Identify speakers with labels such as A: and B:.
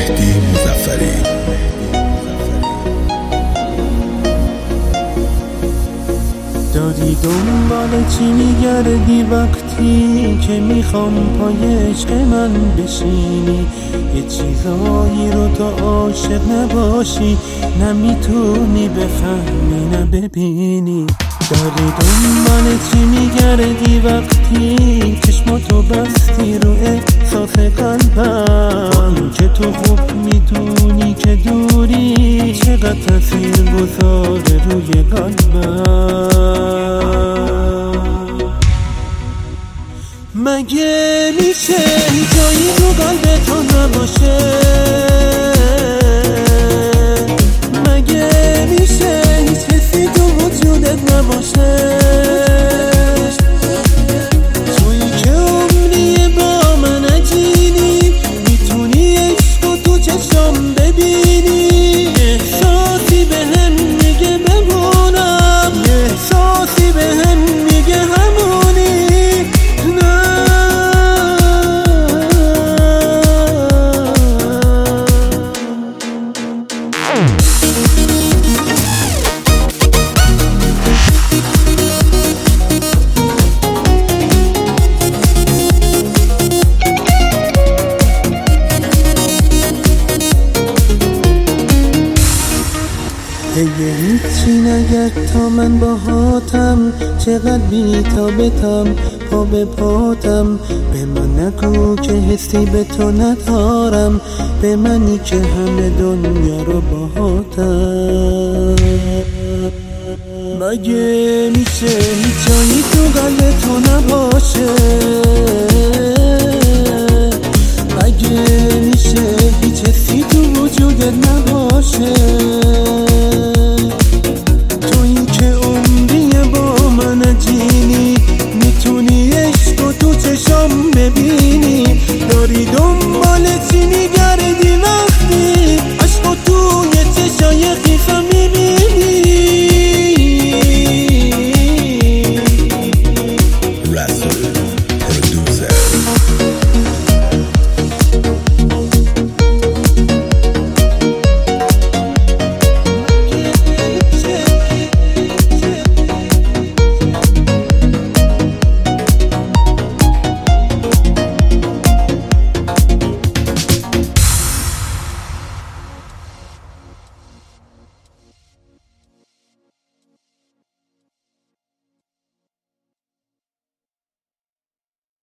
A: مهدی مظفری.
B: داری دنبال چی میگردی وقتی که میخوام پای عشق من بشینی؟ یه چیزایی رو تو عاشق نباشی، نمیتونی بفهمی نه ببینی. داری دنبال چی میگردی وقتی چشماتو بستی رو احساس قلبم؟ این که تو خوب میدونی که دوری چقدر تاثیر گذاره روی قلبم. مگه میشه جایی تو قلب تو نباشه؟ مگه میشه هیچ حسی تو وجودت نباشه؟ تویی که عمریه با من عجینی، میتونی عشق و تو چشم ببینی. احساسی به هم میگه بمونم، احساسی به هم میگه همونی. هیچی نگرد تا من باهاتم، چقدر بی‌تابتم پا به پاتم. به من نگو که حسی به تو ندارم، به منی که همه دنیا رو باهاتم. مگه میشه هیچ جایی تو قلب تو نباشه؟ مگه میشه هیچ حسی تو وجودت نباشه؟